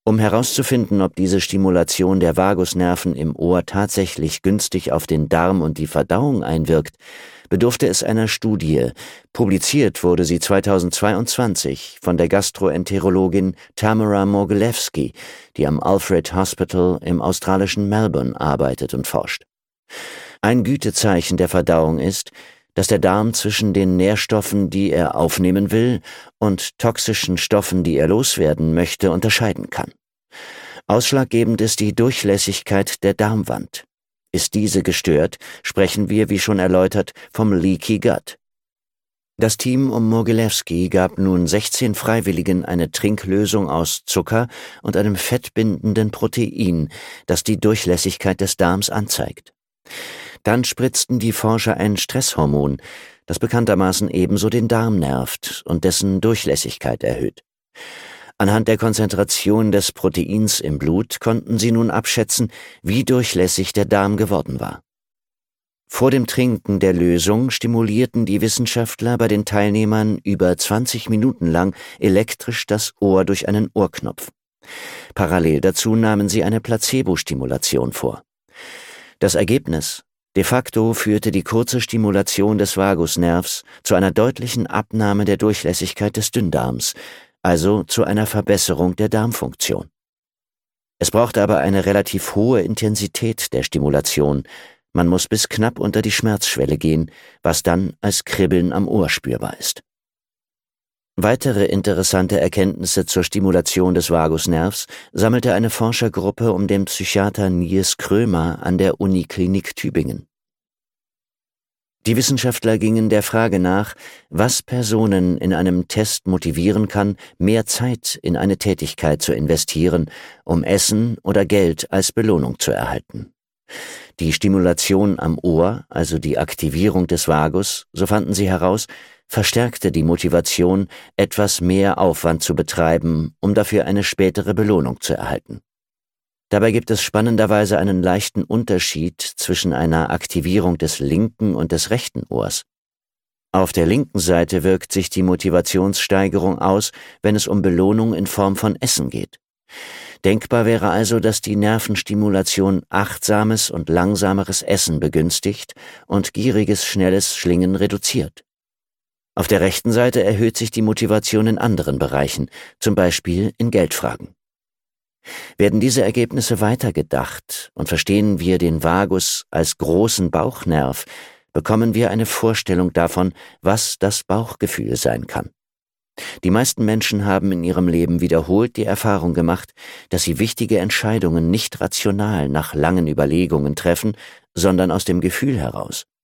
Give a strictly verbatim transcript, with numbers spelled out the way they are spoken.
Um herauszufinden, ob diese Stimulation der Vagusnerven im Ohr tatsächlich günstig auf den Darm und die Verdauung einwirkt, bedurfte es einer Studie. Publiziert wurde sie zweitausendzweiundzwanzig von der Gastroenterologin Tamara Mogilewski, die am Alfred Hospital im australischen Melbourne arbeitet und forscht. Ein Gütezeichen der Verdauung ist, dass der Darm zwischen den Nährstoffen, die er aufnehmen will, und toxischen Stoffen, die er loswerden möchte, unterscheiden kann. Ausschlaggebend ist die Durchlässigkeit der Darmwand. Ist diese gestört, sprechen wir, wie schon erläutert, vom Leaky Gut. Das Team um Mogilewski gab nun sechzehn Freiwilligen eine Trinklösung aus Zucker und einem fettbindenden Protein, das die Durchlässigkeit des Darms anzeigt. Dann spritzten die Forscher ein Stresshormon, das bekanntermaßen ebenso den Darm nervt und dessen Durchlässigkeit erhöht. Anhand der Konzentration des Proteins im Blut konnten sie nun abschätzen, wie durchlässig der Darm geworden war. Vor dem Trinken der Lösung stimulierten die Wissenschaftler bei den Teilnehmern über zwanzig Minuten lang elektrisch das Ohr durch einen Ohrknopf. Parallel dazu nahmen sie eine Placebo-Stimulation vor. Das Ergebnis: De facto führte die kurze Stimulation des Vagusnervs zu einer deutlichen Abnahme der Durchlässigkeit des Dünndarms, also zu einer Verbesserung der Darmfunktion. Es brauchte aber eine relativ hohe Intensität der Stimulation. Man muss bis knapp unter die Schmerzschwelle gehen, was dann als Kribbeln am Ohr spürbar ist. Weitere interessante Erkenntnisse zur Stimulation des Vagusnervs sammelte eine Forschergruppe um den Psychiater Nils Krömer an der Uniklinik Tübingen. Die Wissenschaftler gingen der Frage nach, was Personen in einem Test motivieren kann, mehr Zeit in eine Tätigkeit zu investieren, um Essen oder Geld als Belohnung zu erhalten. Die Stimulation am Ohr, also die Aktivierung des Vagus, so fanden sie heraus, verstärkte die Motivation, etwas mehr Aufwand zu betreiben, um dafür eine spätere Belohnung zu erhalten. Dabei gibt es spannenderweise einen leichten Unterschied zwischen einer Aktivierung des linken und des rechten Ohrs. Auf der linken Seite wirkt sich die Motivationssteigerung aus, wenn es um Belohnung in Form von Essen geht. Denkbar wäre also, dass die Nervenstimulation achtsames und langsameres Essen begünstigt und gieriges, schnelles Schlingen reduziert. Auf der rechten Seite erhöht sich die Motivation in anderen Bereichen, zum Beispiel in Geldfragen. Werden diese Ergebnisse weitergedacht und verstehen wir den Vagus als großen Bauchnerv, bekommen wir eine Vorstellung davon, was das Bauchgefühl sein kann. Die meisten Menschen haben in ihrem Leben wiederholt die Erfahrung gemacht, dass sie wichtige Entscheidungen nicht rational nach langen Überlegungen treffen, sondern aus dem Gefühl heraus.